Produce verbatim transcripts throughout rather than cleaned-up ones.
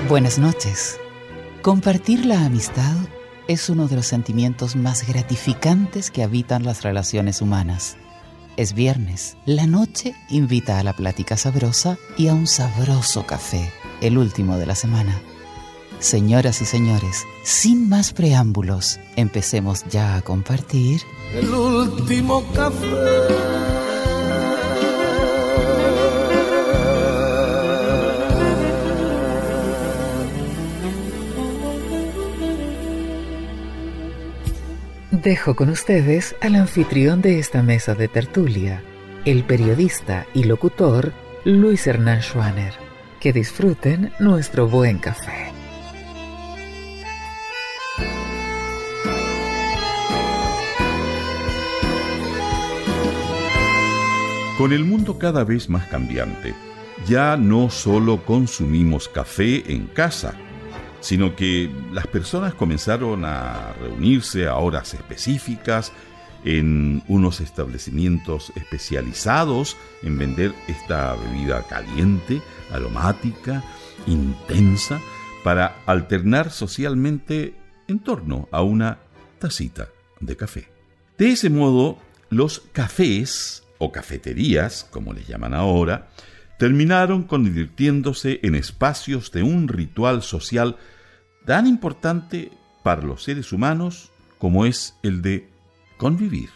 Buenas noches. Compartir la amistad es uno de los sentimientos más gratificantes que habitan las relaciones humanas. Es viernes, la noche invita a la plática sabrosa y a un sabroso café, el último de la semana. Señoras y señores, sin más preámbulos, empecemos ya a compartir el último café. Dejo con ustedes al anfitrión de esta mesa de tertulia, el periodista y locutor Luis Hernán Schwaner. Que disfruten nuestro buen café. Con el mundo cada vez más cambiante, ya no solo consumimos café en casa, sino que las personas comenzaron a reunirse a horas específicas en unos establecimientos especializados en vender esta bebida caliente, aromática, intensa, para alternar socialmente en torno a una tacita de café. De ese modo, los cafés o cafeterías, como les llaman ahora, terminaron convirtiéndose en espacios de un ritual social tan importante para los seres humanos como es el de convivir.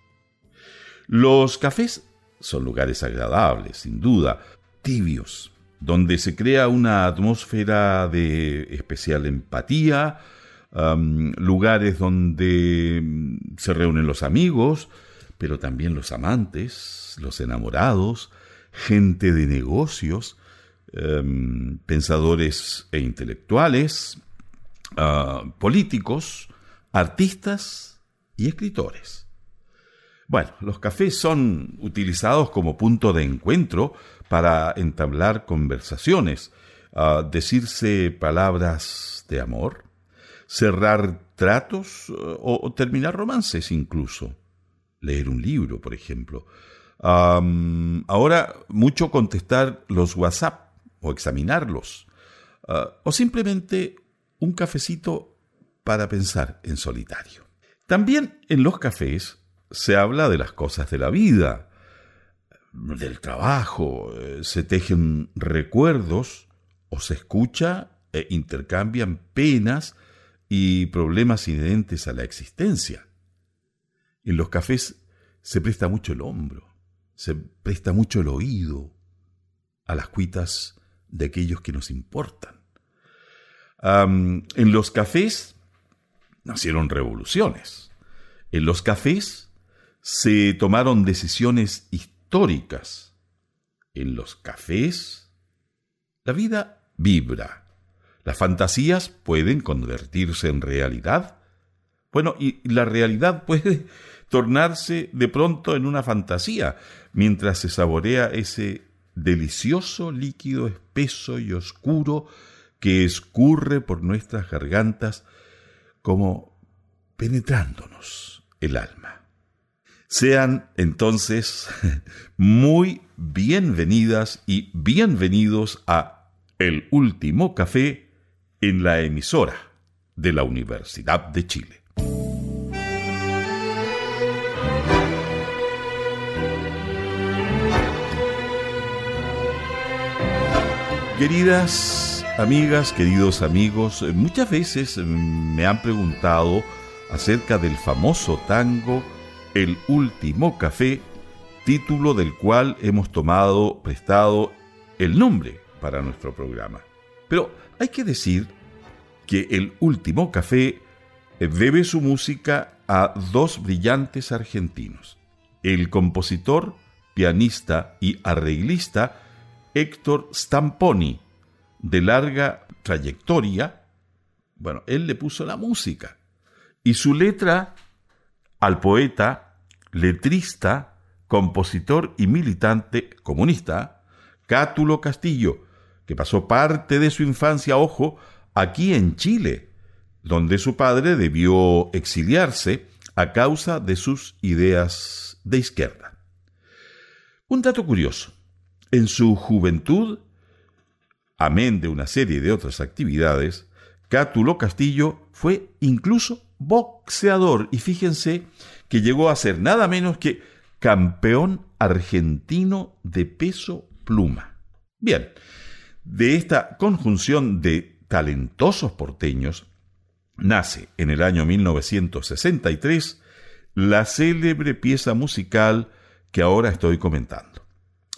Los cafés son lugares agradables, sin duda, tibios, donde se crea una atmósfera de especial empatía, um, lugares donde se reúnen los amigos, pero también los amantes, los enamorados, gente de negocios, um, pensadores e intelectuales, uh, políticos, artistas y escritores. Bueno, los cafés son utilizados como punto de encuentro para entablar conversaciones, uh, decirse palabras de amor, cerrar tratos uh, o, o terminar romances incluso. Leer un libro, por ejemplo. Um, ahora, mucho contestar los WhatsApp o examinarlos. Uh, o simplemente un cafecito para pensar en solitario. También en los cafés se habla de las cosas de la vida, del trabajo, se tejen recuerdos o se escucha e intercambian penas y problemas inherentes a la existencia. En los cafés se presta mucho el hombro, se presta mucho el oído a las cuitas de aquellos que nos importan. Um, en los cafés nacieron revoluciones. En los cafés se tomaron decisiones históricas. En los cafés la vida vibra. Las fantasías pueden convertirse en realidad. Bueno, y la realidad puede tornarse de pronto en una fantasía mientras se saborea ese delicioso líquido espeso y oscuro que escurre por nuestras gargantas como penetrándonos el alma. Sean entonces muy bienvenidas y bienvenidos a El Último Café en la emisora de la Universidad de Chile. Queridas amigas, queridos amigos, muchas veces me han preguntado acerca del famoso tango El Último Café, título del cual hemos tomado prestado el nombre para nuestro programa. Pero hay que decir que El Último Café debe su música a dos brillantes argentinos, el compositor, pianista y arreglista Héctor Stamponi, de larga trayectoria. Bueno, él le puso la música y su letra al poeta, letrista, compositor y militante comunista Cátulo Castillo, que pasó parte de su infancia, ojo, aquí en Chile, donde su padre debió exiliarse a causa de sus ideas de izquierda. Un dato curioso: en su juventud Amén de una serie de otras actividades, Cátulo Castillo fue incluso boxeador y fíjense que llegó a ser nada menos que campeón argentino de peso pluma. Bien, de esta conjunción de talentosos porteños nace en el año mil novecientos sesenta y tres la célebre pieza musical que ahora estoy comentando.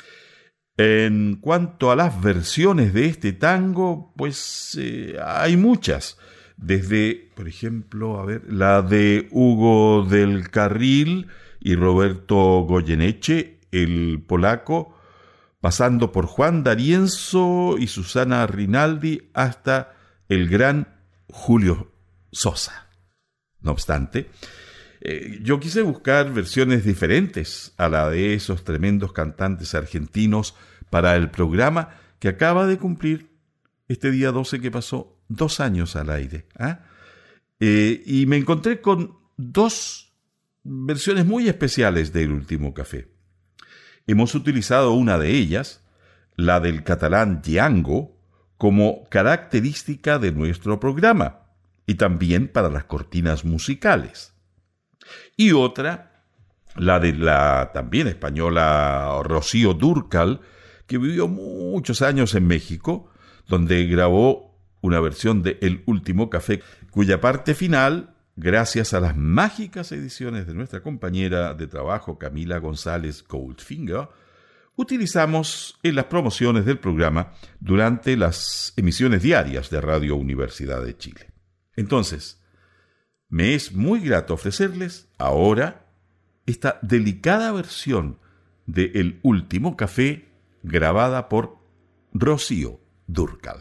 En cuanto a las versiones de este tango, pues eh, hay muchas. Desde, por ejemplo, a ver, la de Hugo del Carril y Roberto Goyeneche, el polaco, pasando por Juan D'Arienzo y Susana Rinaldi hasta el gran Julio Sosa. No obstante, eh, yo quise buscar versiones diferentes a la de esos tremendos cantantes argentinos para el programa que acaba de cumplir este día doce que pasó dos años al aire. ¿eh? Eh, y me encontré con dos versiones muy especiales del Último Café. Hemos utilizado una de ellas, la del catalán Django, como característica de nuestro programa y también para las cortinas musicales. Y otra, la de la también española Rocío Dúrcal, que vivió muchos años en México, donde grabó una versión de El Último Café, cuya parte final, gracias a las mágicas ediciones de nuestra compañera de trabajo Camila González Goldfinger, utilizamos en las promociones del programa durante las emisiones diarias de Radio Universidad de Chile. Entonces, me es muy grato ofrecerles ahora esta delicada versión de El Último Café grabada por Rocío Dúrcal.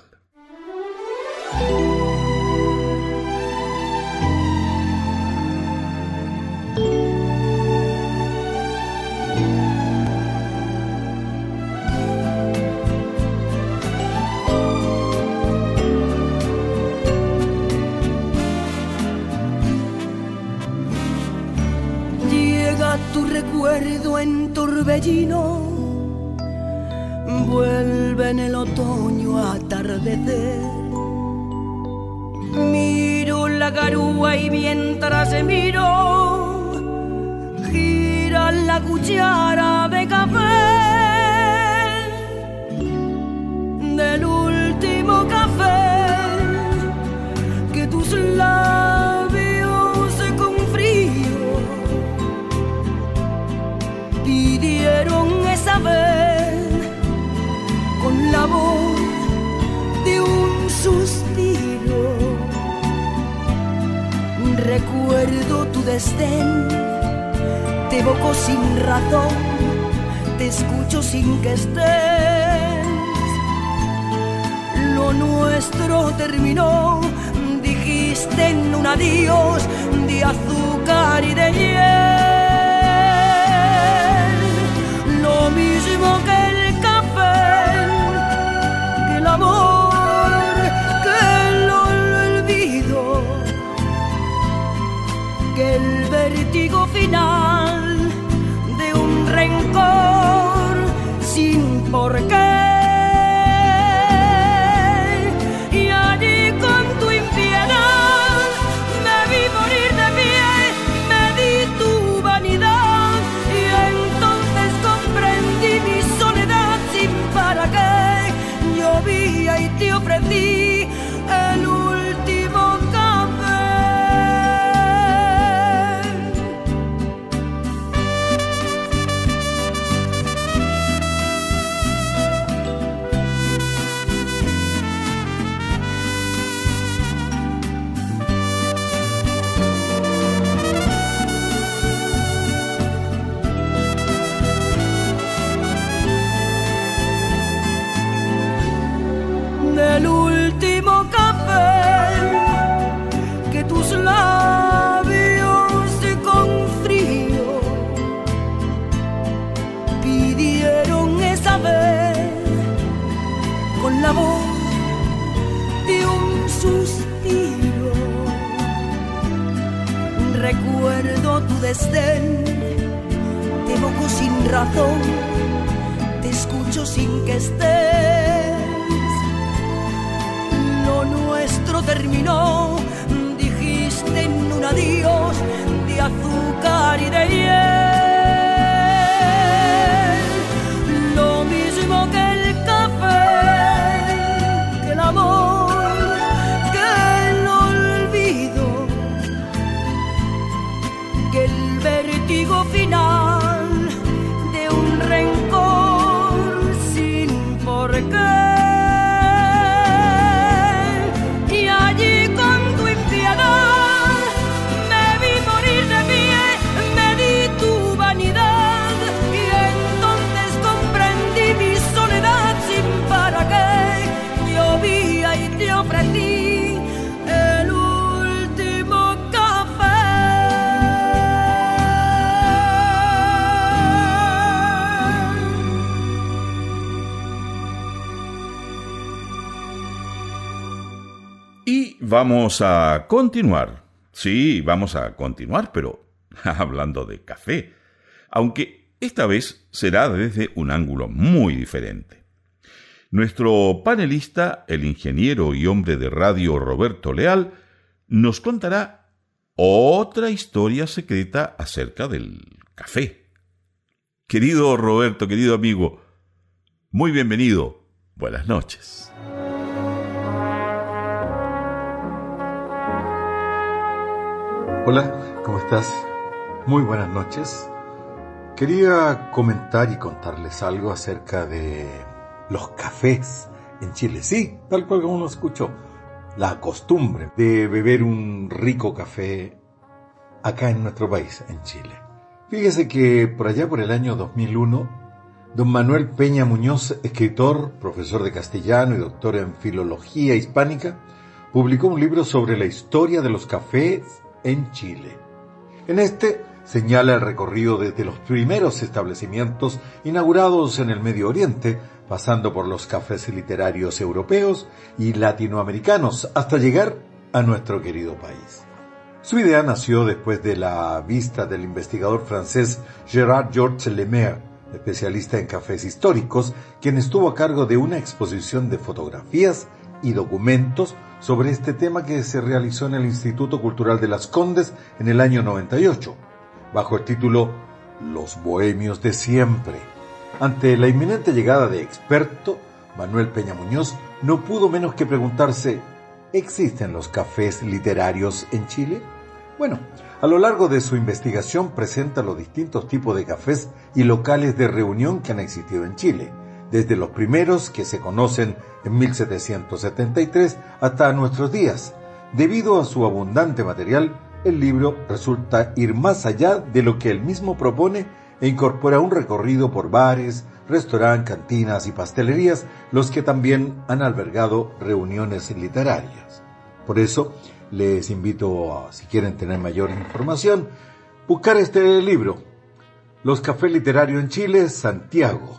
Llega tu recuerdo en torbellino, vuelve en el otoño a atardecer. Miro la garúa y mientras miro, gira la cuchara de café, del último café que tus labios con frío pidieron esa vez, con la voz de un suspiro. Recuerdo tu desdén, te evoco sin razón, te escucho sin que estés. Lo nuestro terminó, dijiste en un adiós de azúcar y de hiel. Lo mismo que el café, que el amor, que el olvido, que el vértigo final de un rencor sin por qué. Y allí con tu impiedad me vi morir de pie, me di tu vanidad y entonces comprendí mi soledad sin para qué. Llovía y te ofrecí el último café. Del último café que tus labios con frío pidieron esa vez, con la voz de un suspiro. Recuerdo tu desdén, te evoco sin razón, te escucho sin que estés. terminó, dijiste en un adiós de azúcar y de hiel. Lo mismo que el café, que el amor, que el olvido, que el vértigo final de un rencor sin por qué. Vamos a continuar. Sí, vamos a continuar, pero hablando de café. Aunque esta vez será desde un ángulo muy diferente. Nuestro panelista, el ingeniero y hombre de radio Roberto Leal, nos contará otra historia secreta acerca del café. Querido Roberto, querido amigo, muy bienvenido. Buenas noches. Hola, ¿cómo estás? Muy buenas noches. Quería comentar y contarles algo acerca de los cafés en Chile. Sí, tal cual como uno escuchó, la costumbre de beber un rico café acá en nuestro país, en Chile. Fíjese que por allá por el año dos mil uno, don Manuel Peña Muñoz, escritor, profesor de castellano y doctor en filología hispánica, publicó un libro sobre la historia de los cafés en Chile. En este señala el recorrido desde los primeros establecimientos inaugurados en el Medio Oriente, pasando por los cafés literarios europeos y latinoamericanos, hasta llegar a nuestro querido país. Su idea nació después de la vista del investigador francés Gérard Georges Lemaire, especialista en cafés históricos, quien estuvo a cargo de una exposición de fotografías y documentos sobre este tema que se realizó en el Instituto Cultural de Las Condes en el año noventa y ocho, bajo el título Los Bohemios de Siempre. Ante la inminente llegada de experto, Manuel Peña Muñoz no pudo menos que preguntarse: ¿existen los cafés literarios en Chile? Bueno, a lo largo de su investigación presenta los distintos tipos de cafés y locales de reunión que han existido en Chile, desde los primeros que se conocen en mil setecientos setenta y tres hasta nuestros días. Debido a su abundante material, el libro resulta ir más allá de lo que él mismo propone e incorpora un recorrido por bares, restaurantes, cantinas y pastelerías, los que también han albergado reuniones literarias. Por eso, les invito a, si quieren tener mayor información, buscar este libro, Los cafés literarios en Chile, Santiago,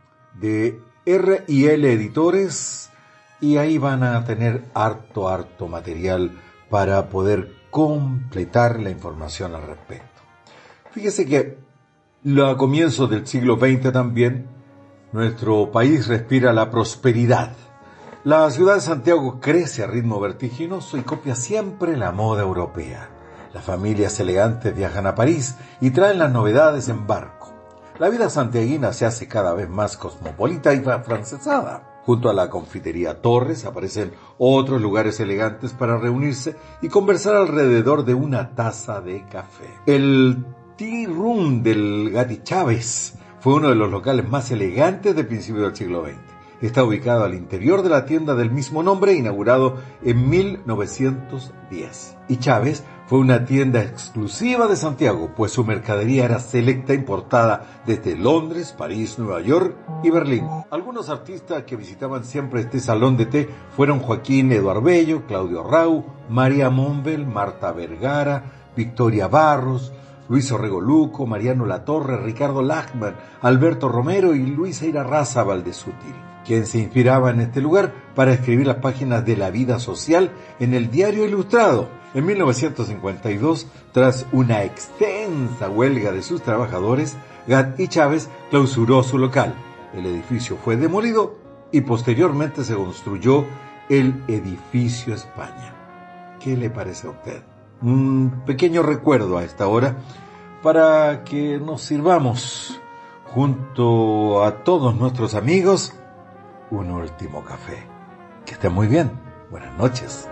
de R y L Editores, y ahí van a tener harto, harto material para poder completar la información al respecto. Fíjese que a comienzos del siglo veinte también, nuestro país respira la prosperidad. La ciudad de Santiago crece a ritmo vertiginoso y copia siempre la moda europea. Las familias elegantes viajan a París y traen las novedades en barco. La vida santiaguina se hace cada vez más cosmopolita y afrancesada. Junto a la confitería Torres aparecen otros lugares elegantes para reunirse y conversar alrededor de una taza de café. El Tea Room del Gatti Chávez fue uno de los locales más elegantes de principios del siglo veinte. Está ubicado al interior de la tienda del mismo nombre, inaugurado en mil novecientos diez. Y Chávez fue una tienda exclusiva de Santiago, pues su mercadería era selecta, importada desde Londres, París, Nueva York y Berlín. Algunos artistas que visitaban siempre este salón de té fueron Joaquín Eduardo Bello, Claudio Rau, María Monbel, Marta Vergara, Victoria Barros, Luis Orrego Luco, Mariano Latorre, Ricardo Lachman, Alberto Romero y Luis Eirarraza Valdesútil, quien se inspiraba en este lugar para escribir las páginas de la vida social en el Diario Ilustrado. En mil novecientos cincuenta y dos, tras una extensa huelga de sus trabajadores, Gatti Chávez clausuró su local. El edificio fue demolido y posteriormente se construyó el Edificio España. ¿Qué le parece a usted? Un pequeño recuerdo a esta hora para que nos sirvamos junto a todos nuestros amigos un último café. Que estén muy bien. Buenas noches.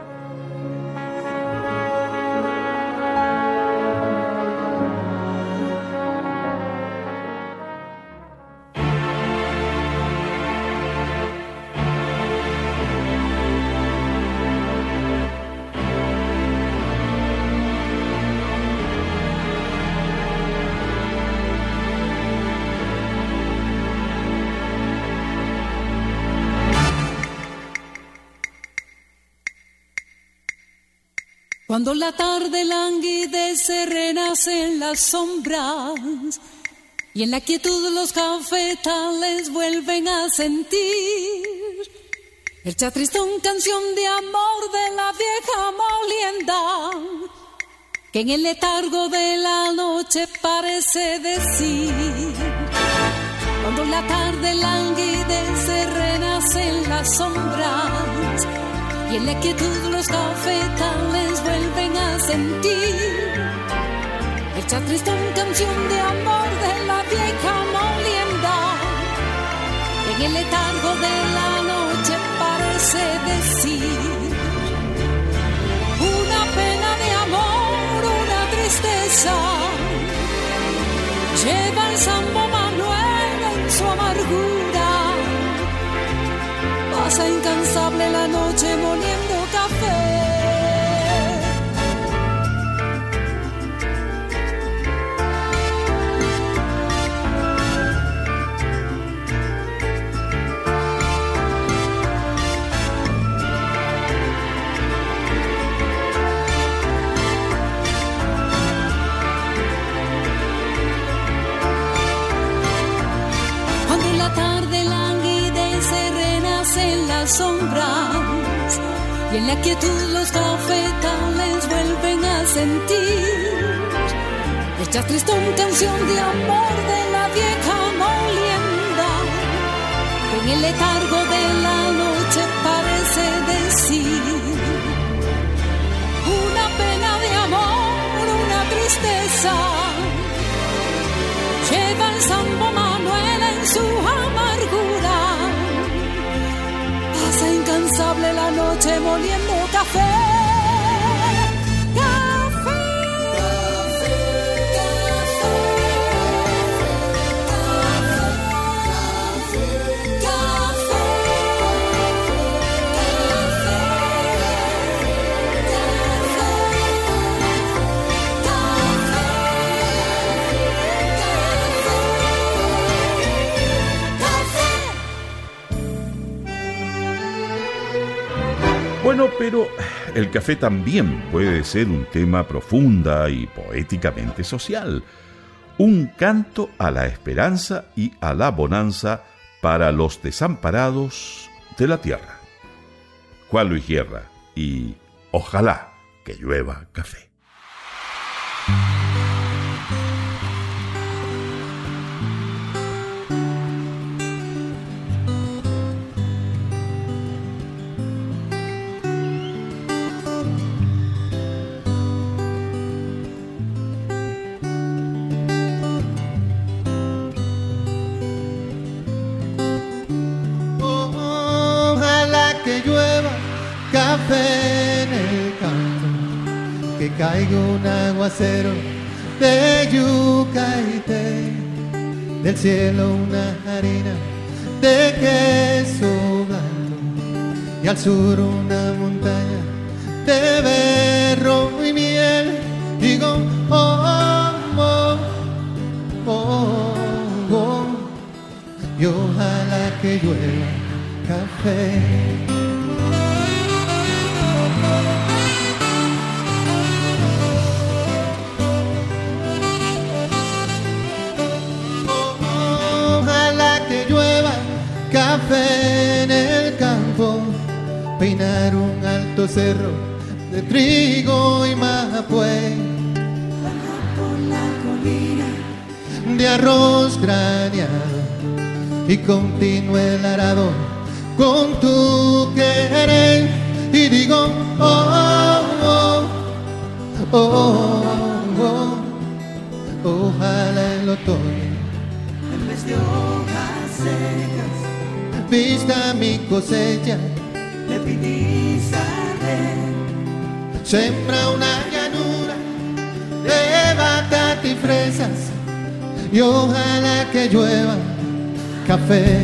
Cuando la tarde languidece, renacen las sombras y en la quietud los cafetales vuelven a sentir el chatristón, canción de amor de la vieja molienda que en el letargo de la noche parece decir. Cuando la tarde languidece, renacen las sombras y en la quietud los cafetales vuelven a sentir el chatristón, canción de amor de la vieja molienda. En el letargo de la noche parece decir una pena de amor, una tristeza. Lleva el Sambo Manuel en su amargura. Pasa incansable la noche moliendo café. Cuando la tarde languidece, renacen las sombras y en la quietud los cafetales vuelven a sentir el chatristón, canción de amor de la vieja molienda que en el letargo de la noche parece decir una pena de amor, una tristeza. Lleva el Sambo Manuel en su amargura. Pasa incansable la noche moliendo café. Café, café, café, café, Bueno, pero el café también puede ser un tema profunda y poéticamente social. Un canto a la esperanza y a la bonanza para los desamparados de la tierra. Juan Luis Guerra y Ojalá que llueva café. Café en el campo, que caiga un aguacero de yuca y té, del cielo una harina de queso blanco, y al sur una montaña de berro y miel. Digo, oh, oh, oh, oh, y ojalá que llueva café. Café en el campo, peinar un alto cerro de trigo y mapué, por la colina de arroz graneado, y continúe el arado con tu querer. Y digo, oh, oh, oh, oh, ojalá el otoño en vez de hojas secas vista mi cosecha, de pidizarle. Sembra una llanura de batata y fresas y ojalá que llueva café.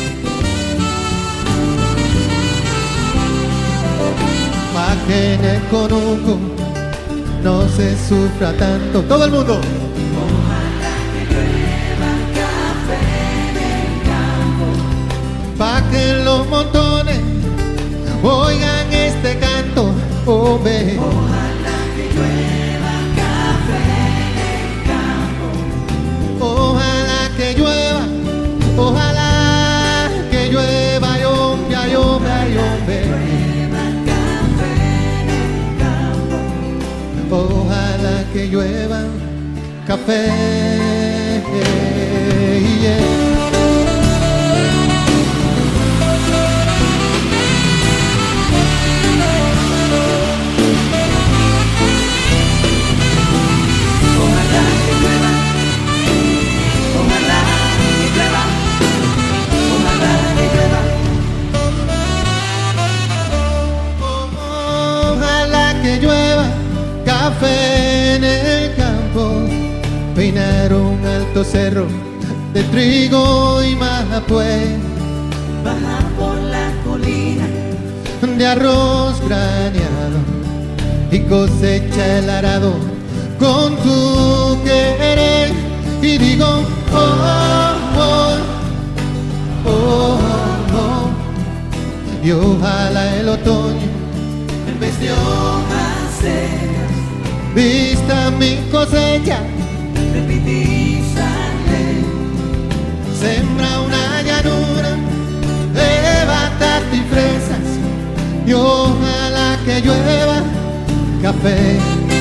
Pa' que en el conuco no se sufra tanto. Todo el mundo. Ojalá que llueva café en el campo. Pa' que los montones oigan este canto. Oh, ve. Ojalá que llueva café en el campo. Ojalá que llueva, ojalá que llueva, yombe, yombe, yombe. Ojalá que llueva café. Yeah. Café en el campo, peinar un alto cerro de trigo y majapué, bajar por la colina de arroz graneado y cosecha el arado con tu querer. Y digo, oh, oh, oh, oh, y ojalá el otoño en vez de hojas secas vista mi cosecha, de pidizarle. Sembra una llanura de batata y fresas y ojalá que llueva café.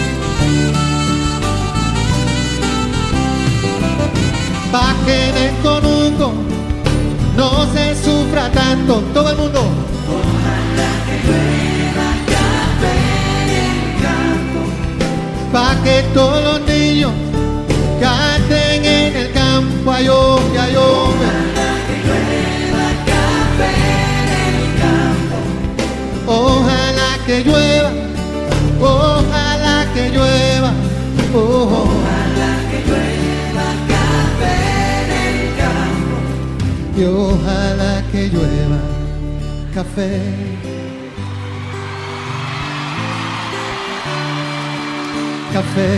Pa' que en el conuco no se sufra tanto. Todo el mundo. Ojalá que llueva café en el campo. Pa' que todos los niños canten en el campo. Ayombe, ayombe. Ojalá que llueva café en el campo. Ojalá que llueva, ojalá que llueva, oh, ojalá que llueva café en el campo. Y ojalá que llueva café. Café.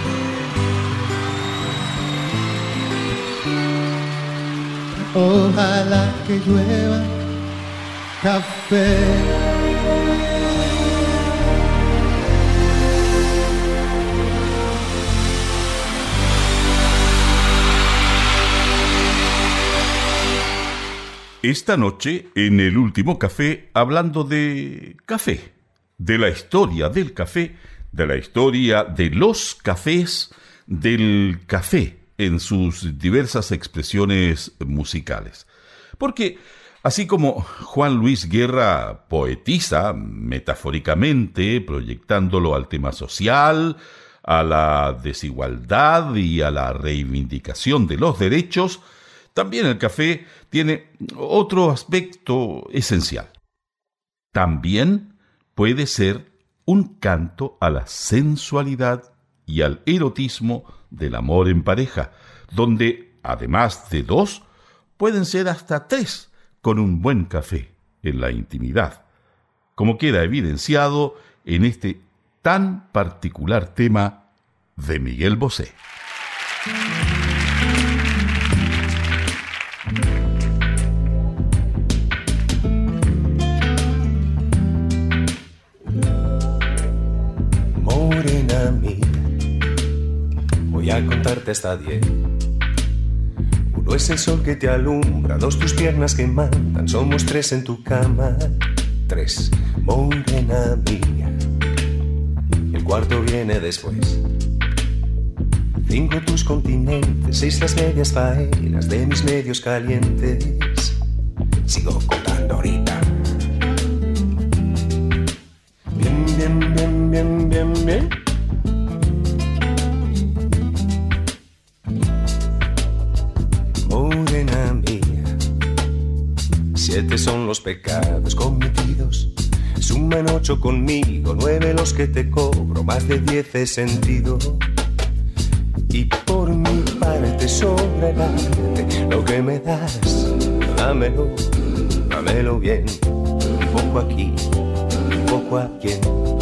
Ojalá que llueva café. Esta noche, en el último café, hablando de café, de la historia del café, de la historia de los cafés, del café en sus diversas expresiones musicales. Porque, así como Juan Luis Guerra poetiza metafóricamente, proyectándolo al tema social, a la desigualdad y a la reivindicación de los derechos, también el café tiene otro aspecto esencial. También puede ser un canto a la sensualidad y al erotismo del amor en pareja, donde, además de dos, pueden ser hasta tres con un buen café en la intimidad, como queda evidenciado en este tan particular tema de Miguel Bosé. Morena mía, voy a contarte hasta diez. Uno es el sol que te alumbra, dos tus piernas que mandan, somos tres en tu cama. Tres, morena mía, el cuarto viene después. Cinco tus continentes, seis las medias faenas de mis medios calientes. Sigo contando ahorita. Bien, bien, bien, bien, bien, bien. los pecados cometidos. Suman ocho conmigo, nueve los que te cobro, más de diez he sentido. Y por mi parte sobra el arte, lo que me das, dámelo, dámelo bien. Un poco aquí, un poco aquí.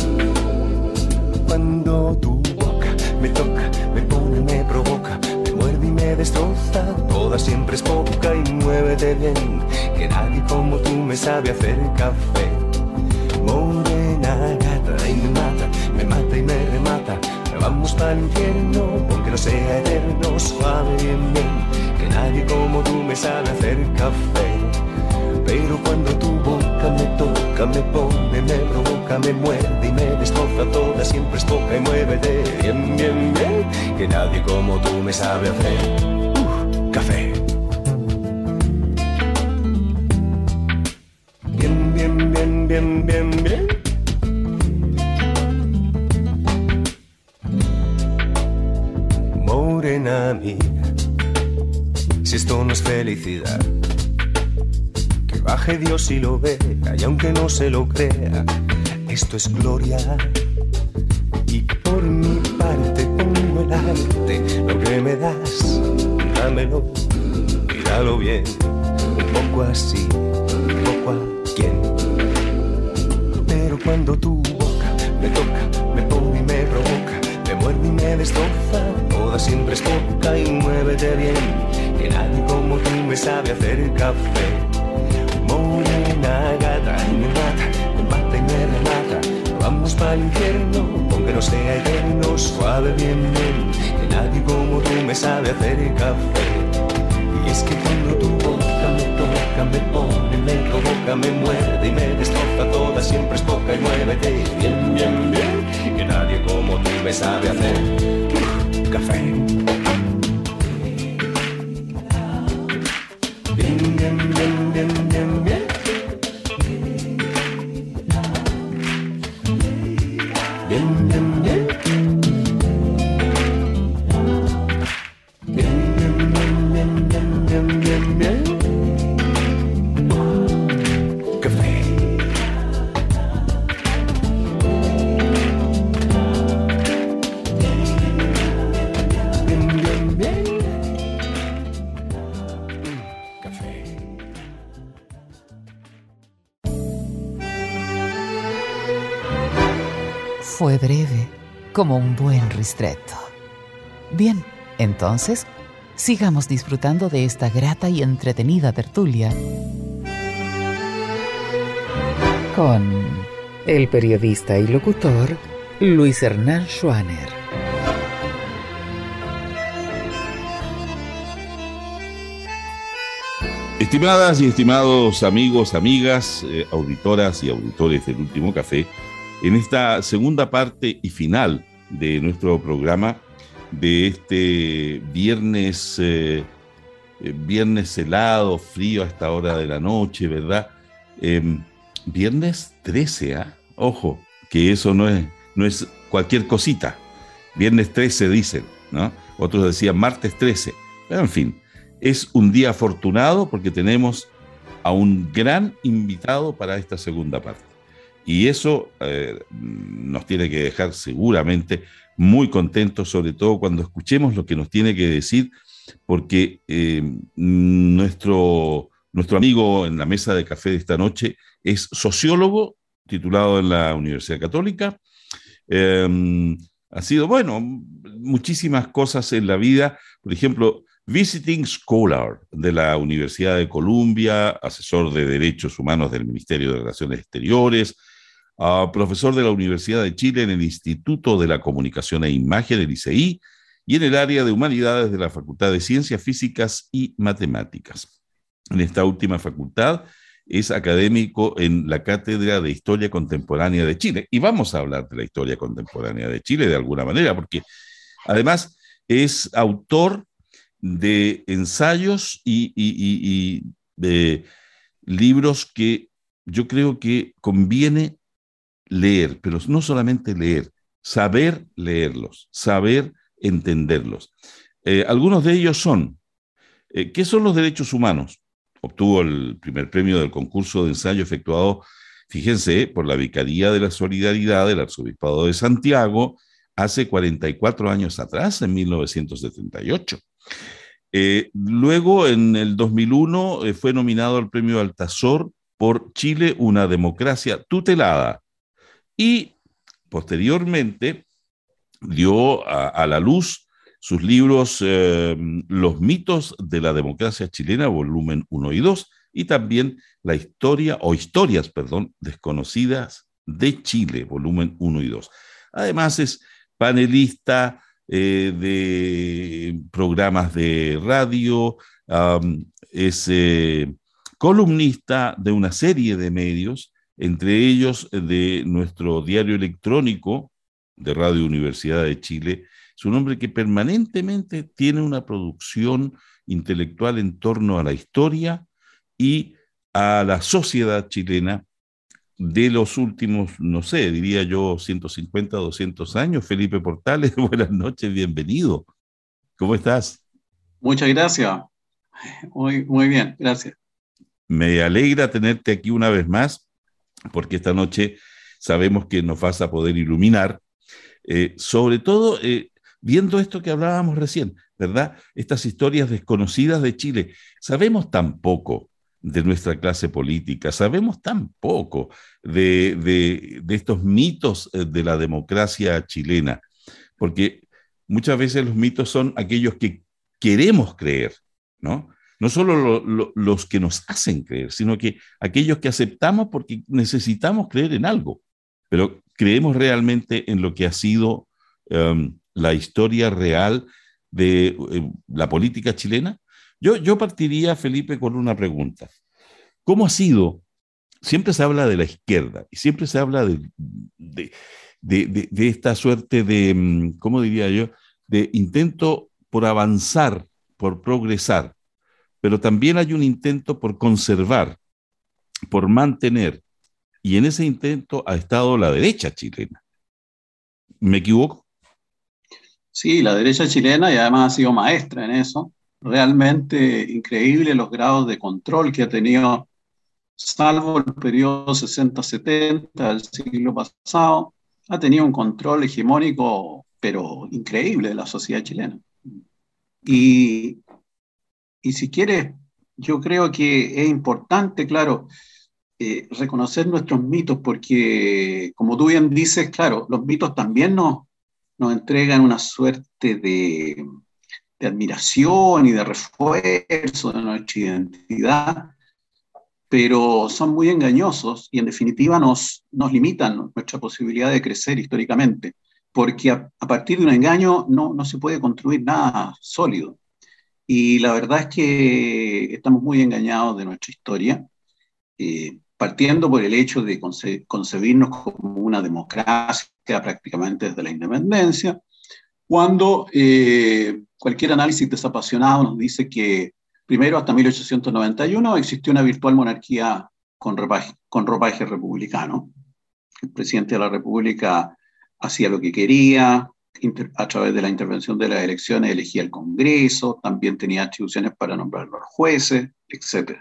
Cuando tu boca me toca, me pone, me provoca, me muerde y me destroza, toda siempre es poca y muévete bien, que nadie como tú me sabe hacer café. Morena gata y me mata, me mata y me remata. Vamos para el infierno, porque no sea eterno, suave bien bien, que nadie como tú me sabe hacer café. Pero cuando tu boca me toca, me pone, me provoca, me muerde y me destroza, toda siempre es poca y muévete bien, bien, bien, que nadie como tú me sabe hacer uh, café. Bien, bien, bien, bien, bien, bien. Morena mía, si esto no es felicidad, que baje Dios y lo vea, y aunque no se lo crea, esto es gloria. Y por mi parte pongo el arte, lo que me das, dámelo, míralo bien, un poco así, un poco a quien. Pero cuando tu boca me toca, me pone y me provoca, me muerde y me destroza, toda siempre es poca y muévete bien, que nadie como tú me sabe hacer café. Morena gata y me mata, me mata y me remata. Vamos para el infierno, aunque no sea eterno, suave bien bien, que nadie como tú me sabe hacer café. Y es que cuando tu boca me toca, me pone, me provoca, me muerde y me destroza, toda siempre es poca y muévete bien, bien, bien, que nadie como tú me sabe hacer uh, café. Bien, bien, bien, bien, bien, bien. Bien, bien, bien. Bien, bien, bien, bien, bien, bien, bien, bien. Uh, café. Bien, bien, bien. Mm, café. Fue breve, como un buen ristretto. Bien, entonces, sigamos disfrutando de esta grata y entretenida tertulia con el periodista y locutor Luis Hernán Schwaner. Estimadas y estimados amigos, amigas, eh, auditoras y auditores del Último Café, en esta segunda parte y final de nuestro programa de este viernes, eh, viernes helado, frío a esta hora de la noche, ¿verdad? Eh, viernes trece, ¿ah? ¿eh? Ojo, que eso no es, no es cualquier cosita. Viernes trece dicen, ¿no? Otros decían martes trece. Pero en fin, es un día afortunado porque tenemos a un gran invitado para esta segunda parte. Y eso eh, nos tiene que dejar seguramente muy contentos, sobre todo cuando escuchemos lo que nos tiene que decir, porque eh, nuestro, nuestro amigo en la mesa de café de esta noche es sociólogo, titulado en la Universidad Católica. Eh, ha sido, bueno, muchísimas cosas en la vida, por ejemplo, Visiting Scholar de la Universidad de Columbia, asesor de Derechos Humanos del Ministerio de Relaciones Exteriores, Uh, profesor de la Universidad de Chile en el Instituto de la Comunicación e Imagen, el I C I, y en el área de Humanidades de la Facultad de Ciencias Físicas y Matemáticas. En esta última facultad es académico en la Cátedra de Historia Contemporánea de Chile. Y vamos a hablar de la historia contemporánea de Chile de alguna manera, porque además es autor de ensayos y, y, y, y de libros que yo creo que conviene leer, pero no solamente leer, saber leerlos, saber entenderlos. Eh, algunos de ellos son, eh, ¿qué son los derechos humanos? obtuvo el primer premio del concurso de ensayo efectuado, fíjense, por la Vicaría de la Solidaridad del Arzobispado de Santiago hace cuarenta y cuatro años atrás, en mil novecientos setenta y ocho. Eh, luego, en el dos mil uno, eh, fue nominado al premio Altazor por Chile, una democracia tutelada. Y posteriormente dio a, a la luz sus libros eh, Los mitos de la democracia chilena, volumen uno y dos, y también La historia, o historias, perdón, desconocidas de Chile, volumen uno y dos. Además es panelista eh, de programas de radio, um, es eh, columnista de una serie de medios, entre ellos de nuestro diario electrónico de Radio Universidad de Chile. Es un hombre que permanentemente tiene una producción intelectual en torno a la historia y a la sociedad chilena de los últimos, no sé, diría yo, ciento cincuenta, doscientos años. Felipe Portales, buenas noches, bienvenido. ¿Cómo estás? Muchas gracias. Muy, muy bien, gracias. Me alegra tenerte aquí una vez más, porque esta noche sabemos que nos vas a poder iluminar, eh, sobre todo eh, viendo esto que hablábamos recién, ¿verdad? Estas historias desconocidas de Chile. Sabemos tan poco de nuestra clase política, sabemos tan poco de, de, de estos mitos de la democracia chilena, porque muchas veces los mitos son aquellos que queremos creer, ¿no? No solo lo, lo, los que nos hacen creer, sino que aquellos que aceptamos porque necesitamos creer en algo, pero creemos realmente en lo que ha sido um, la historia real de eh, la política chilena. Yo, yo partiría, Felipe, con una pregunta. ¿Cómo ha sido? Siempre se habla de la izquierda y siempre se habla de, de, de, de, de esta suerte de, ¿cómo diría yo?, de intento por avanzar, por progresar, pero también hay un intento por conservar, por mantener, y en ese intento ha estado la derecha chilena. ¿Me equivoco? Sí, la derecha chilena, y además ha sido maestra en eso. Realmente increíble los grados de control que ha tenido, salvo el periodo sesenta setenta del siglo pasado, ha tenido un control hegemónico, pero increíble, de la sociedad chilena. Y, y si quieres, yo creo que es importante, claro, eh, reconocer nuestros mitos, porque, como tú bien dices, claro, los mitos también nos, nos entregan una suerte de, de admiración y de refuerzo de nuestra identidad, pero son muy engañosos y en definitiva nos, nos limitan nuestra posibilidad de crecer históricamente, porque a, a partir de un engaño no, no se puede construir nada sólido. Y la verdad es que estamos muy engañados de nuestra historia, eh, partiendo por el hecho de conce concebirnos como una democracia prácticamente desde la independencia, cuando eh, cualquier análisis desapasionado nos dice que primero, hasta mil ochocientos noventa y uno, existió una virtual monarquía con ropaje, con ropaje republicano. El presidente de la República hacía lo que quería, a través de la intervención de las elecciones elegía el Congreso, también tenía atribuciones para nombrar los jueces, etcétera.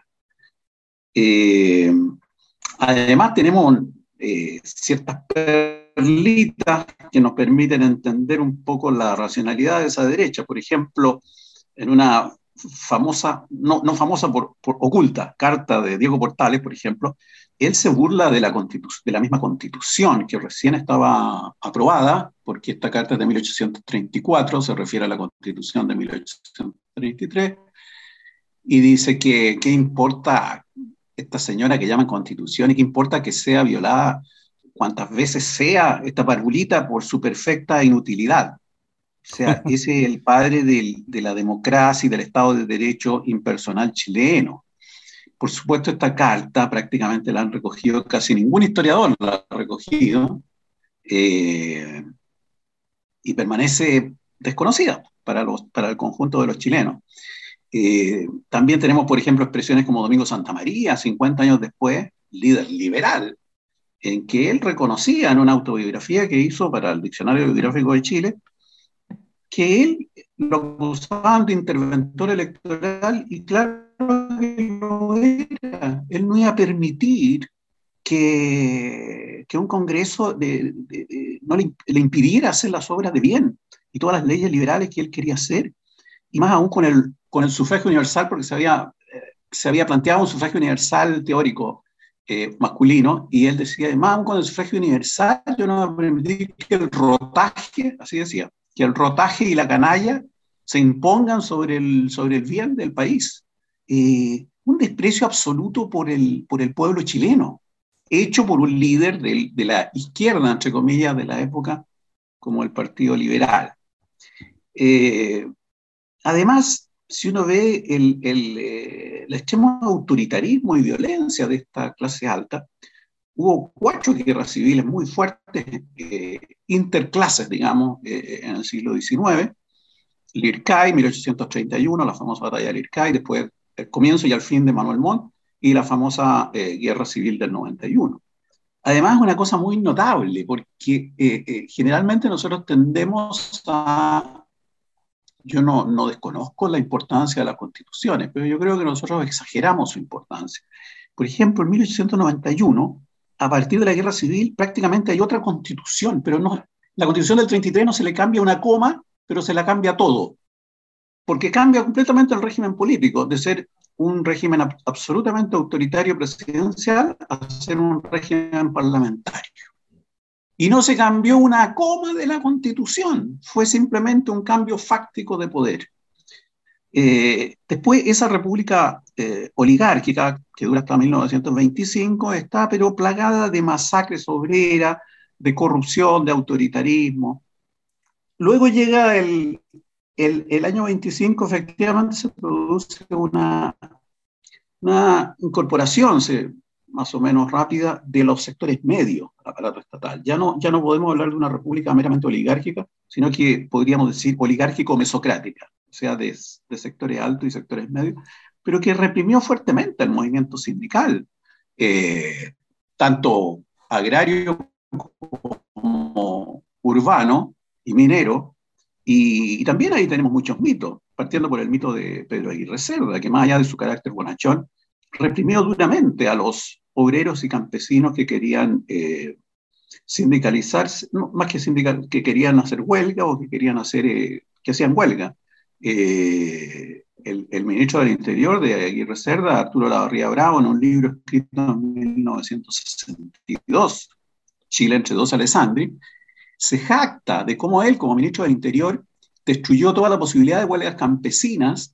Eh, además, tenemos eh, ciertas perlitas que nos permiten entender un poco la racionalidad de esa derecha. Por ejemplo, en una famosa, no, no famosa por, por oculta, carta de Diego Portales, por ejemplo, él se burla de la, de la misma Constitución que recién estaba aprobada, porque esta carta es de mil ochocientos treinta y cuatro, se refiere a la Constitución de mil ochocientos treinta y tres, y dice que qué importa esta señora que llaman Constitución y qué importa que sea violada cuantas veces sea esta parvulita por su perfecta inutilidad. O sea, ese es el padre del, de la democracia y del Estado de Derecho impersonal chileno. Por supuesto, esta carta prácticamente la han recogido, casi ningún historiador la ha recogido, eh, y permanece desconocida para, los, para el conjunto de los chilenos. Eh, también tenemos, por ejemplo, expresiones como Domingo Santamaría, cincuenta años después, líder liberal, en que él reconocía en una autobiografía que hizo para el Diccionario Biográfico de Chile, que él lo acusaban de interventor electoral, y claro, que lo era. Él no iba a permitir que, que un Congreso de, de, de, no le, le impidiera hacer las obras de bien y todas las leyes liberales que él quería hacer, y más aún con el, con el sufragio universal, porque se había, eh, se había planteado un sufragio universal teórico eh, masculino, y él decía, más aún con el sufragio universal, yo no voy a permitir que el rotaje, así decía, que el rotaje y la canalla se impongan sobre el, sobre el bien del país. Eh, un desprecio absoluto por el, por el pueblo chileno, hecho por un líder de, de la izquierda, entre comillas, de la época, como el Partido Liberal. Eh, además, si uno ve el, el, eh, el extremo autoritarismo y violencia de esta clase alta, hubo cuatro guerras civiles muy fuertes, eh, interclases, digamos, eh, en el siglo diecinueve. Lircay, mil ochocientos treinta y uno, la famosa batalla de Lircay, después el comienzo y el fin de Manuel Montt, y la famosa eh, guerra civil del noventa y uno. Además, una cosa muy notable, porque eh, eh, generalmente nosotros tendemos a... Yo no, no desconozco la importancia de las constituciones, pero yo creo que nosotros exageramos su importancia. Por ejemplo, en mil ochocientos noventa y uno, a partir de la guerra civil, prácticamente hay otra constitución, pero no, la constitución del treinta y tres no se le cambia una coma, pero se la cambia todo, porque cambia completamente el régimen político, de ser un régimen ab- absolutamente autoritario presidencial a ser un régimen parlamentario. Y no se cambió una coma de la Constitución, fue simplemente un cambio fáctico de poder. Eh, después, esa república eh, oligárquica, que dura hasta mil novecientos veinticinco, está pero plagada de masacres obreras, de corrupción, de autoritarismo. Luego llega el, el, el año veinticinco, efectivamente se produce una, una incorporación se, más o menos rápida de los sectores medios al aparato estatal. Ya no, ya no podemos hablar de una república meramente oligárquica, sino que podríamos decir oligárquico-mesocrática, o sea, de, de sectores altos y sectores medios, pero que reprimió fuertemente el movimiento sindical, eh, tanto agrario como urbano y minero, y, y también ahí tenemos muchos mitos, partiendo por el mito de Pedro Aguirre Cerda, que más allá de su carácter bonachón, reprimió duramente a los obreros y campesinos que querían eh, sindicalizarse, no, más que sindical, que querían hacer huelga o que querían hacer, eh, que hacían huelga. Eh, el, el ministro del Interior de Aguirre Cerda, Arturo Lavarría Bravo, en un libro escrito en mil novecientos sesenta y dos, Chile entre dos Alessandri, se jacta de cómo él, como ministro del Interior, destruyó toda la posibilidad de huelgas campesinas.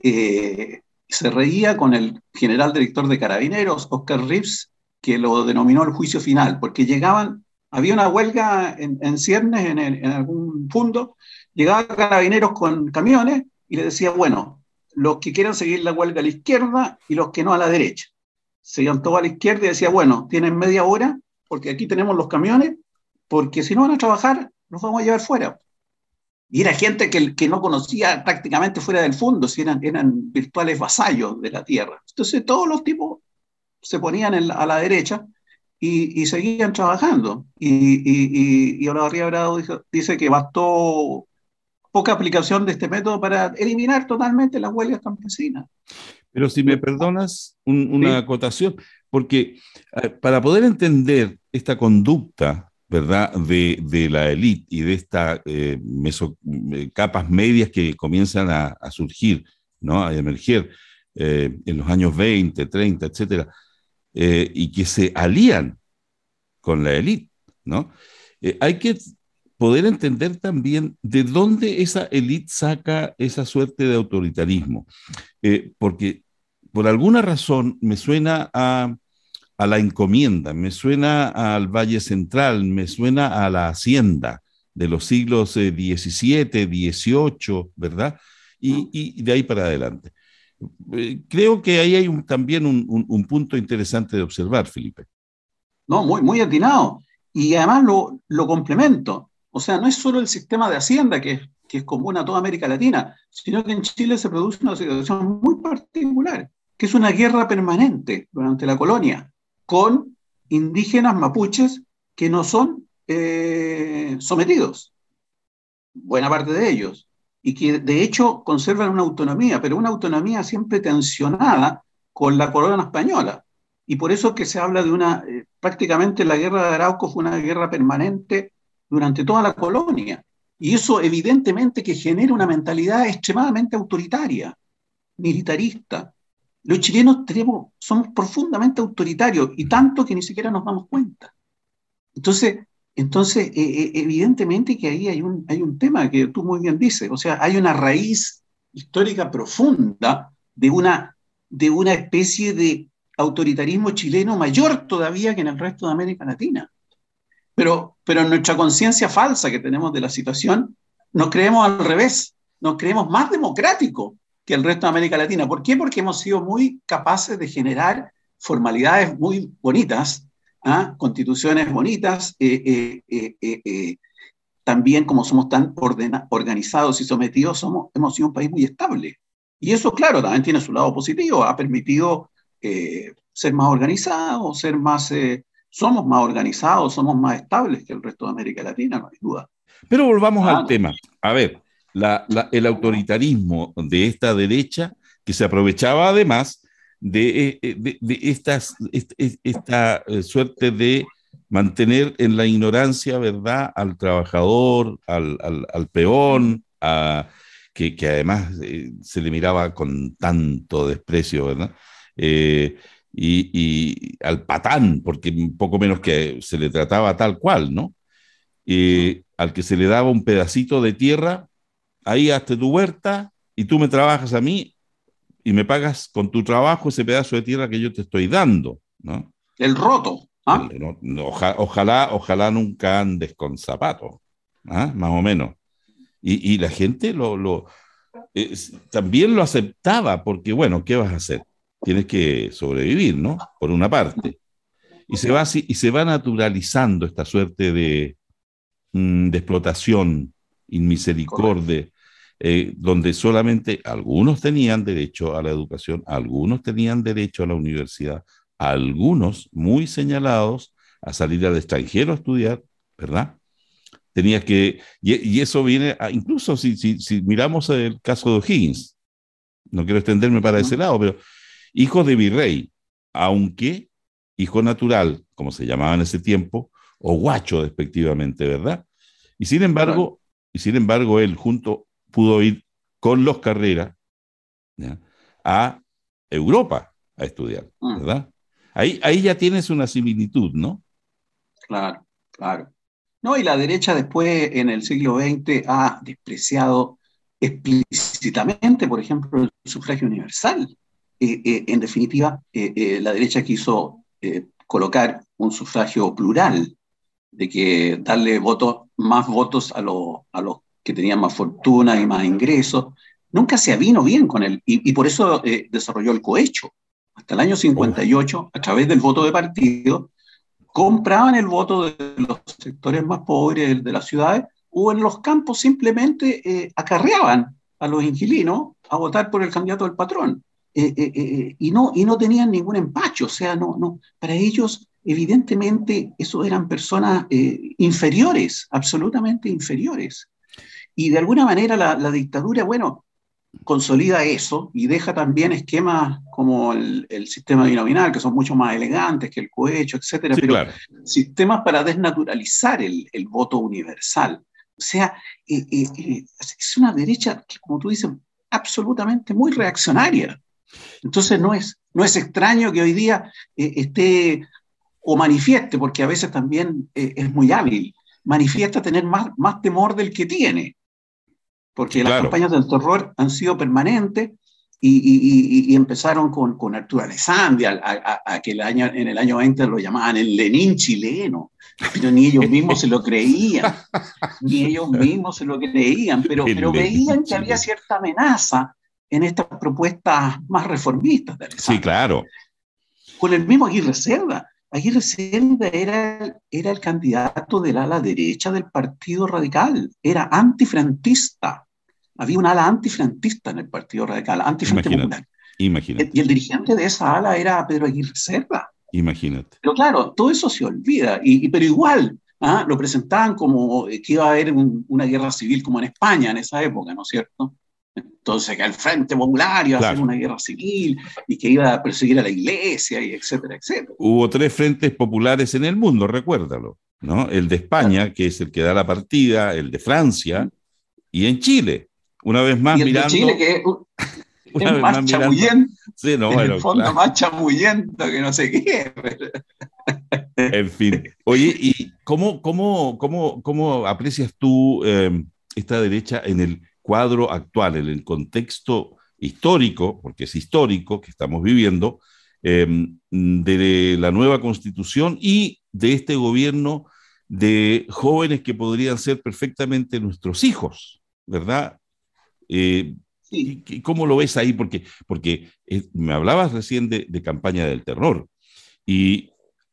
eh, Se reía con el general director de Carabineros, Oscar Rives, que lo denominó el juicio final, porque llegaban, había una huelga en, en ciernes, en, el, en algún punto, llegaban Carabineros con camiones y le decía, bueno, los que quieran seguir la huelga a la izquierda y los que no a la derecha. Se iban todos a la izquierda y decía, bueno, tienen media hora, porque aquí tenemos los camiones, porque si no van a trabajar, los vamos a llevar fuera. Y era gente que, que no conocía prácticamente fuera del fondo, si eran, eran virtuales vasallos de la tierra. Entonces todos los tipos se ponían en la, a la derecha y, y seguían trabajando. Y, y, y, y Olavarría Bravo dice, dice que bastó poca aplicación de este método para eliminar totalmente las huelgas campesinas. Pero si me perdonas un, una ¿sí? acotación, porque eh, para poder entender esta conducta, ¿verdad?, de, de la élite y de estas eh, meso, eh, capas medias que comienzan a, a surgir, ¿no?, a emerger eh, en los años veinte, treinta, etcétera, eh, y que se alían con la élite, ¿no? Eh, hay que poder entender también de dónde esa élite saca esa suerte de autoritarismo, eh, porque por alguna razón me suena a a la encomienda, me suena al Valle Central, me suena a la hacienda de los siglos eh, diecisiete, dieciocho, ¿verdad? Y, y de ahí para adelante. Eh, creo que ahí hay un, también un, un, un punto interesante de observar, Felipe. No, muy, muy atinado. Y además lo, lo complemento. O sea, no es solo el sistema de hacienda que es, que es común a toda América Latina, sino que en Chile se produce una situación muy particular, que es una guerra permanente durante la colonia, con indígenas mapuches que no son eh, sometidos, buena parte de ellos, y que de hecho conservan una autonomía, pero una autonomía siempre tensionada con la corona española. Y por eso es que se habla de una, eh, prácticamente la guerra de Arauco fue una guerra permanente durante toda la colonia. Y eso evidentemente que genera una mentalidad extremadamente autoritaria, militarista. Los chilenos tenemos, somos profundamente autoritarios y tanto que ni siquiera nos damos cuenta. Entonces, entonces eh, evidentemente que ahí hay un, hay un tema que tú muy bien dices, o sea, hay una raíz histórica profunda de una, de una especie de autoritarismo chileno mayor todavía que en el resto de América Latina. Pero, pero en nuestra conciencia falsa que tenemos de la situación, nos creemos al revés, nos creemos más democráticos que el resto de América Latina. ¿Por qué? Porque hemos sido muy capaces de generar formalidades muy bonitas, ¿ah? Constituciones bonitas, eh, eh, eh, eh, eh, también como somos tan ordena, organizados y sometidos, somos, hemos sido un país muy estable. Y eso, claro, también tiene su lado positivo, ha permitido eh, ser más organizados, ser más, eh, somos más organizados, somos más estables que el resto de América Latina, no hay duda. Pero volvamos ah, al no. tema. A ver, la, la, el autoritarismo de esta derecha, que se aprovechaba además de, de, de estas, esta, esta suerte de mantener en la ignorancia, ¿verdad?, al trabajador, al, al, al peón, a, que, que además eh, se le miraba con tanto desprecio, ¿verdad? Eh, y, y al patán, porque poco menos que se le trataba tal cual, ¿no? Eh, al que se le daba un pedacito de tierra, ahí hazte tu huerta y tú me trabajas a mí y me pagas con tu trabajo ese pedazo de tierra que yo te estoy dando, ¿no? El roto. ¿ah? El, no, no, oja, ojalá, ojalá nunca andes con zapatos, ¿ah? Más o menos. Y, y la gente lo, lo eh, también lo aceptaba, porque bueno, ¿qué vas a hacer? Tienes que sobrevivir, ¿no? Por una parte. Y se va, y se va naturalizando esta suerte de, de explotación inmisericordia, eh, donde solamente algunos tenían derecho a la educación, algunos tenían derecho a la universidad, algunos muy señalados a salir al extranjero a estudiar, ¿verdad? Tenías que, y, y eso viene, a, incluso si, si, si miramos el caso de O'Higgins, no quiero extenderme para ese lado, pero hijo de virrey, aunque hijo natural, como se llamaba en ese tiempo, o guacho despectivamente, ¿verdad? Y sin embargo, y sin embargo él junto pudo ir con los Carrera, ¿ya?, a Europa a estudiar, ¿verdad? Ahí, ahí ya tienes una similitud, ¿no? Claro, claro. No, y la derecha después en el siglo veinte ha despreciado explícitamente, por ejemplo, el sufragio universal. Eh, eh, en definitiva, eh, eh, la derecha quiso eh, colocar un sufragio plural, de que darle votos, más votos a, lo, a los que tenían más fortuna y más ingresos. Nunca se avino bien con él, y, y por eso eh, desarrolló el cohecho. Hasta el año cincuenta y ocho, a través del voto de partido, compraban el voto de los sectores más pobres de las ciudades, o en los campos simplemente eh, acarreaban a los inquilinos a votar por el candidato del patrón. Eh, eh, eh, y, no, y no tenían ningún empacho, o sea, no, no, para ellos evidentemente esos eran personas eh, inferiores, absolutamente inferiores. Y de alguna manera la, la dictadura, bueno, consolida eso y deja también esquemas como el, el sistema binominal, que son mucho más elegantes que el cohecho, etcétera, sí, pero claro, sistemas para desnaturalizar el, el voto universal. O sea, eh, eh, eh, es una derecha que, como tú dices, absolutamente muy reaccionaria. Entonces no es, no es extraño que hoy día eh, esté o manifieste, porque a veces también eh, es muy hábil, manifiesta tener más, más temor del que tiene, porque las claro. campañas del terror han sido permanentes y, y, y, y empezaron con, con Arturo Alessandri, a, a, a que el año, en el año veinte lo llamaban el Lenin chileno, pero ni ellos mismos se lo creían, ni ellos mismos se lo creían, pero, pero veían que había cierta amenaza en estas propuestas más reformistas de Alessandri. Sí, claro. Con el mismo Aguirre Cerda. Aguirre Cerda era, era el candidato del ala derecha del Partido Radical, era antifrentista. Había un ala antifrentista en el Partido Radical, antifrente popular. Imagínate. Y el dirigente de esa ala era Pedro Aguirre Cerda. Imagínate. Pero claro, todo eso se olvida, y, y, pero igual, ¿ah? Lo presentaban como que iba a haber un, una guerra civil como en España en esa época, ¿no es cierto? Entonces que el Frente Popular iba claro. a hacer una guerra civil y que iba a perseguir a la iglesia, y etcétera, etcétera. Hubo tres frentes populares en el mundo, recuérdalo, ¿no? El de España, claro. que es el que da la partida, el de Francia, y en Chile, una vez más y el mirando... de Chile que es, una es vez más más chamullento, sí, no, en bueno, el fondo claro. más chamullento que no sé qué. En fin. Oye, ¿y cómo, cómo, cómo, cómo aprecias tú eh, esta derecha en el cuadro actual, en el contexto histórico, porque es histórico que estamos viviendo, eh, de la nueva Constitución y de este gobierno de jóvenes que podrían ser perfectamente nuestros hijos, ¿verdad? Eh, sí. ¿y, y cómo lo ves ahí? Porque, porque eh, me hablabas recién de, de campaña del terror, y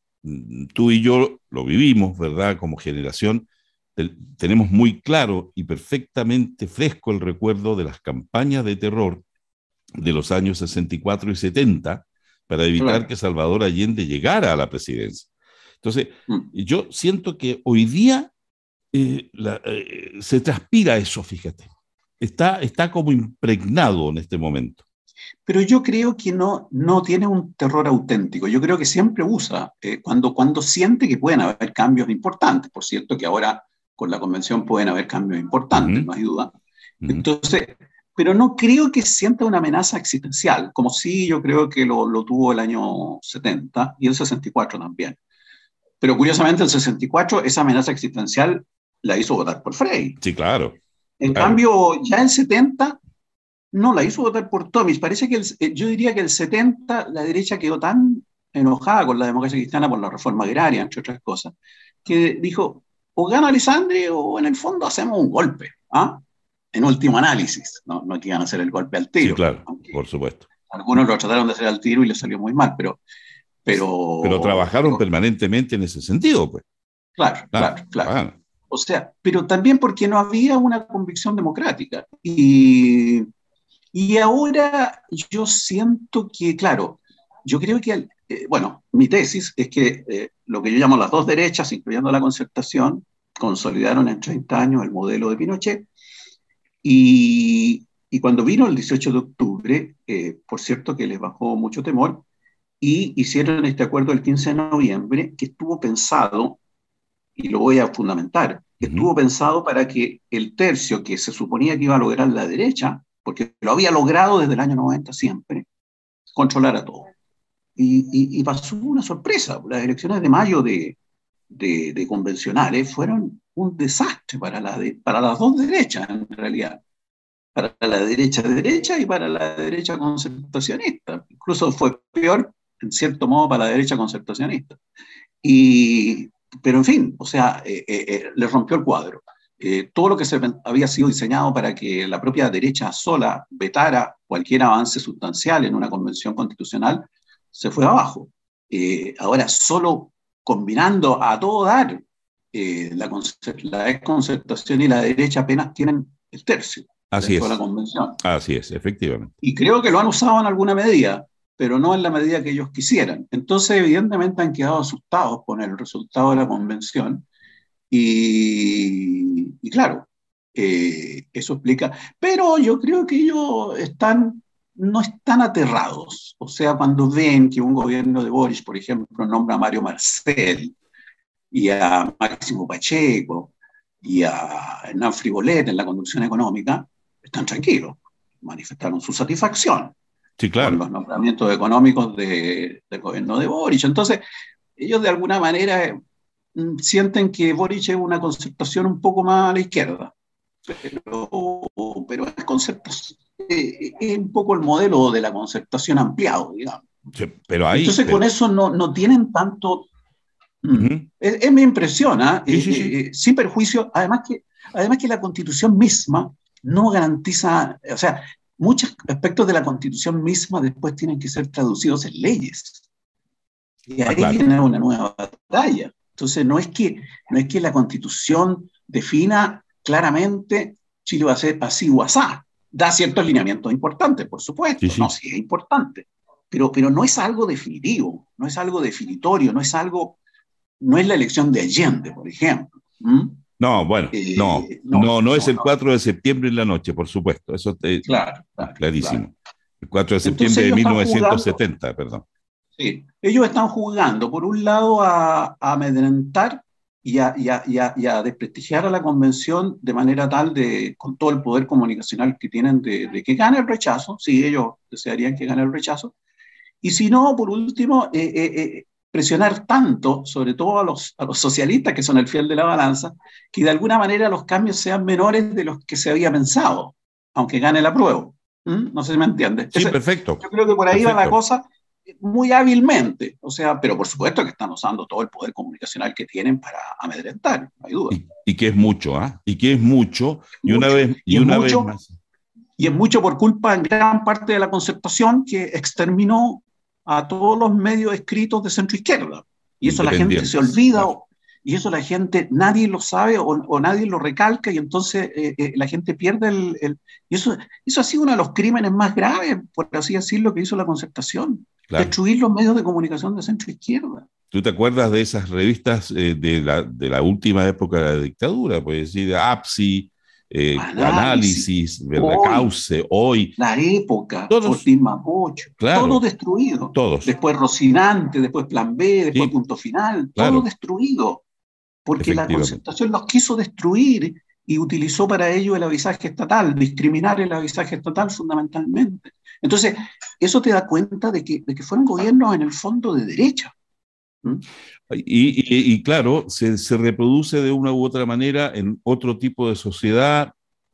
tú y yo lo vivimos, ¿verdad? Como generación, tenemos muy claro y perfectamente fresco el recuerdo de las campañas de terror de los años sesenta y cuatro y setenta para evitar claro. que Salvador Allende llegara a la presidencia. Entonces, mm. yo siento que hoy día eh, la, eh, se transpira eso, fíjate. Está, está como impregnado en este momento. Pero yo creo que no, no tiene un terror auténtico. Yo creo que siempre usa, eh, cuando, cuando siente que pueden haber cambios importantes. Por cierto, que ahora con la convención pueden haber cambios importantes, uh-huh. no hay duda. Uh-huh. Entonces, pero no creo que sienta una amenaza existencial, como sí yo creo que lo, lo tuvo el año setenta y el sesenta y cuatro también. Pero curiosamente el sesenta y cuatro esa amenaza existencial la hizo votar por Frei. Sí, claro. En claro. cambio, ya el setenta no la hizo votar por Tomis. Parece que el, yo diría que el setenta la derecha quedó tan enojada con la democracia cristiana por la reforma agraria, entre otras cosas, que dijo, o gana Alessandri o en el fondo hacemos un golpe, ¿ah? En último análisis, no, no que iban a hacer el golpe al tiro. Sí, claro, por supuesto. Algunos lo trataron de hacer al tiro y les salió muy mal, pero... Pero, pero trabajaron pero, permanentemente en ese sentido, pues. Claro, claro, claro. claro. claro. O sea, pero también porque no había una convicción democrática. Y, y ahora yo siento que, claro, yo creo que, eh, bueno, mi tesis es que eh, lo que yo llamo las dos derechas, incluyendo la Concertación, consolidaron en treinta años el modelo de Pinochet. Y, y cuando vino el dieciocho de octubre, eh, por cierto que les bajó mucho temor, y hicieron este acuerdo el quince de noviembre, que estuvo pensado, y lo voy a fundamentar, que uh-huh. estuvo pensado para que el tercio que se suponía que iba a lograr la derecha, porque lo había logrado desde el año noventa siempre, controlara todo. Y, y, y pasó una sorpresa. Las elecciones de mayo de, de, de convencionales fueron un desastre para, la de, para las dos derechas, en realidad. Para la derecha derecha y para la derecha concertacionista. Incluso fue peor, en cierto modo, para la derecha concertacionista. Y, pero, en fin, o sea, eh, eh, le rompió el cuadro. Eh, todo lo que se había sido diseñado para que la propia derecha sola vetara cualquier avance sustancial en una convención constitucional se fue abajo. Eh, ahora, solo combinando a todo dar, eh, la, la desconcertación y la derecha apenas tienen el tercio. Así es. La convención. Así es, efectivamente. Y creo que lo han usado en alguna medida, pero no en la medida que ellos quisieran. Entonces, evidentemente, han quedado asustados con el resultado de la convención. Y, y claro, eh, eso explica. Pero yo creo que ellos están, no están aterrados. O sea, cuando ven que un gobierno de Boric, por ejemplo, nombra a Mario Marcel y a Máximo Pacheco y a Hernán Frigolet en la conducción económica, están tranquilos, manifestaron su satisfacción sí, claro. con los nombramientos económicos de, del gobierno de Boric. Entonces, ellos de alguna manera mm, sienten que Boric es una concertación un poco más a la izquierda, pero, pero es, concertación, eh, es un poco el modelo de la concertación ampliado, digamos. Sí, pero ahí, Entonces, pero... con eso no, no tienen tanto... Uh-huh. Es, es, me impresiona, sí, eh, sí, sí. Eh, sin perjuicio, además que, además que la Constitución misma no garantiza, o sea, muchos aspectos de la Constitución misma después tienen que ser traducidos en leyes. Y ahí ah, claro. viene una nueva batalla. Entonces, no es que, no es que la Constitución defina claramente Chile va a ser así o asá. Da ciertos lineamientos importantes, por supuesto, sí, sí. no, sí es importante, pero, pero no es algo definitivo, no es algo definitorio, no es algo... no es la elección de Allende, por ejemplo. ¿Mm? No, bueno, eh, no, no, no, no es no, el cuatro de septiembre en la noche, por supuesto, eso es claro, claro, clarísimo. Claro. El cuatro de septiembre de mil novecientos setenta, jugando, perdón. Sí, ellos están jugando, por un lado, a, a amedrentar y a, y, a, y, a, y a desprestigiar a la convención de manera tal, de, con todo el poder comunicacional que tienen, de, de que gane el rechazo, sí, ellos desearían que gane el rechazo, y si no, por último, eh, eh, eh, presionar tanto, sobre todo a los, a los socialistas, que son el fiel de la balanza, que de alguna manera los cambios sean menores de los que se había pensado, aunque gane el apruebo. ¿Mm? No sé si me entiendes. Sí, Ese, perfecto. Yo creo que por ahí perfecto. va la cosa muy hábilmente, o sea, pero por supuesto que están usando todo el poder comunicacional que tienen para amedrentar, no hay duda. Y, y que es mucho, ¿ah? ¿eh? Y que es mucho, y mucho. una vez, y y una mucho, vez más. Y es mucho por culpa en gran parte de la Concertación, que exterminó a todos los medios escritos de centro izquierda. Y eso la gente se olvida, claro. Y eso la gente, nadie lo sabe o, o nadie lo recalca, y entonces eh, eh, la gente pierde el... el y eso, eso ha sido uno de los crímenes más graves, por así decirlo, que hizo la Concertación. Claro. Destruir los medios de comunicación de centro izquierda. ¿Tú te acuerdas de esas revistas eh, de, la, de la última época de la dictadura? Pues decir, A P S I, eh, Análisis, Análisis ¿verdad? Hoy, Cauce, Hoy. La Época, Fortín Mapocho, claro, todo destruido. Todos. Después Rocinante, después Plan B, después sí. Punto Final, claro. Todo destruido. Porque la Concertación los quiso destruir y utilizó para ello el avisaje estatal, discriminar el avisaje estatal fundamentalmente. Entonces, eso te da cuenta de que, de que fueron gobiernos en el fondo de derecha. ¿Mm? Y, y, y claro, se, se reproduce de una u otra manera en otro tipo de sociedad,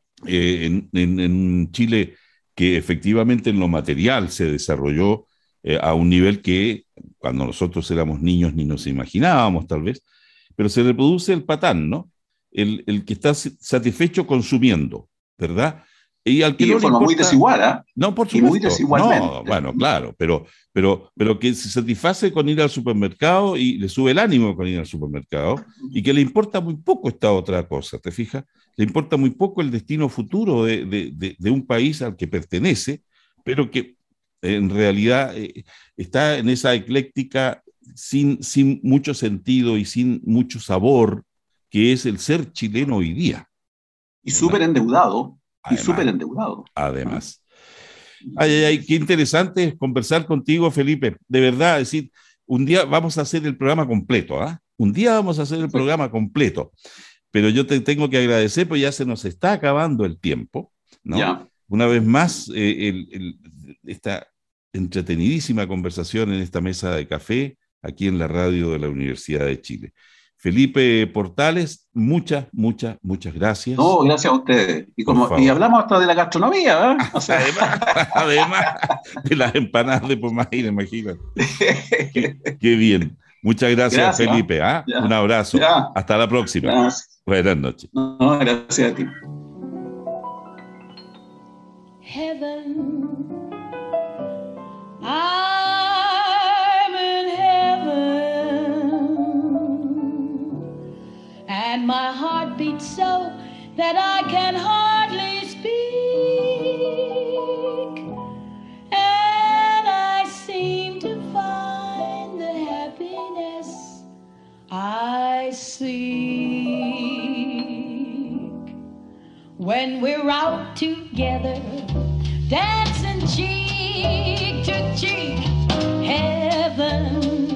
eh, en, en, en Chile, que efectivamente en lo material se desarrolló eh, a un nivel que cuando nosotros éramos niños ni nos imaginábamos tal vez, pero se reproduce el patán, ¿no? El, el que está satisfecho consumiendo, ¿verdad? Y, al que y de no forma importa, muy desigual, ¿eh? No, por supuesto. Y muy desigualmente. No, bueno, claro, pero, pero, pero que se satisface con ir al supermercado y le sube el ánimo con ir al supermercado, y que le importa muy poco esta otra cosa, ¿te fijas? Le importa muy poco el destino futuro de, de, de, de un país al que pertenece, pero que en realidad eh, está en esa ecléctica sin, sin mucho sentido y sin mucho sabor, que es el ser chileno hoy día. Y súper endeudado. Y súper endeudado. Además. Ay, ay, ay, qué interesante es conversar contigo, Felipe. De verdad, es decir, un día vamos a hacer el programa completo, ¿ah? ¿eh? Un día vamos a hacer el programa completo. Pero yo te tengo que agradecer, pues ya se nos está acabando el tiempo, ¿no? Ya. Una vez más, eh, el, el, esta entretenidísima conversación en esta mesa de café, aquí en la radio de la Universidad de Chile. Felipe Portales, muchas, muchas, muchas gracias. No, gracias a ustedes. Y, como, y hablamos hasta de la gastronomía, ¿eh? O sea. además, además de las empanadas de Pomaire, imagínate. qué, qué bien. Muchas gracias, gracias Felipe. ¿eh? Un abrazo. Ya. Hasta la próxima. Gracias. Buenas noches. No, gracias a ti. Heaven. I'm in heaven. And my heart beats so that I can hardly speak. And I seem to find the happiness I seek when we're out together, dancing cheek to cheek. Heaven,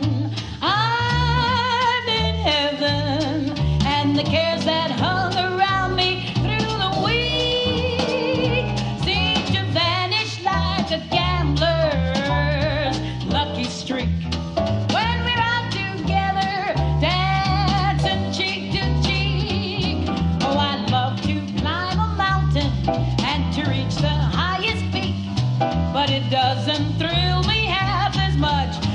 I'm in heaven. And the cares that hung around me through the week seem to vanish like a gambler's lucky streak. When we're out together, dancing cheek to cheek. Oh, I'd love to climb a mountain and to reach the highest peak, but it doesn't thrill me half as much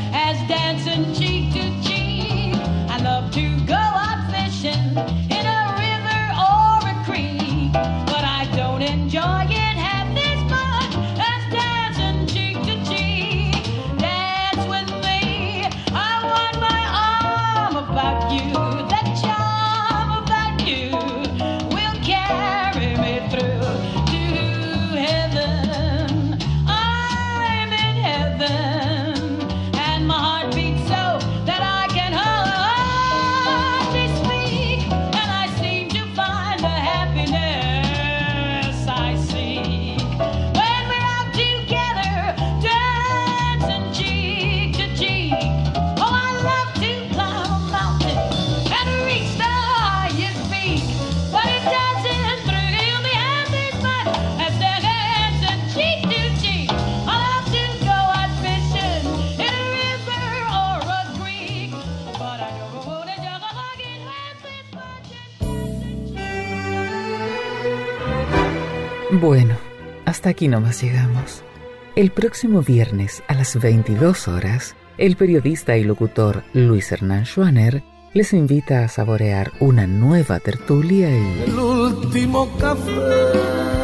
Bueno, hasta aquí nomás llegamos. El próximo viernes a las veintidós horas, el periodista y locutor Luis Hernán Schwanner les invita a saborear una nueva tertulia y... El último café.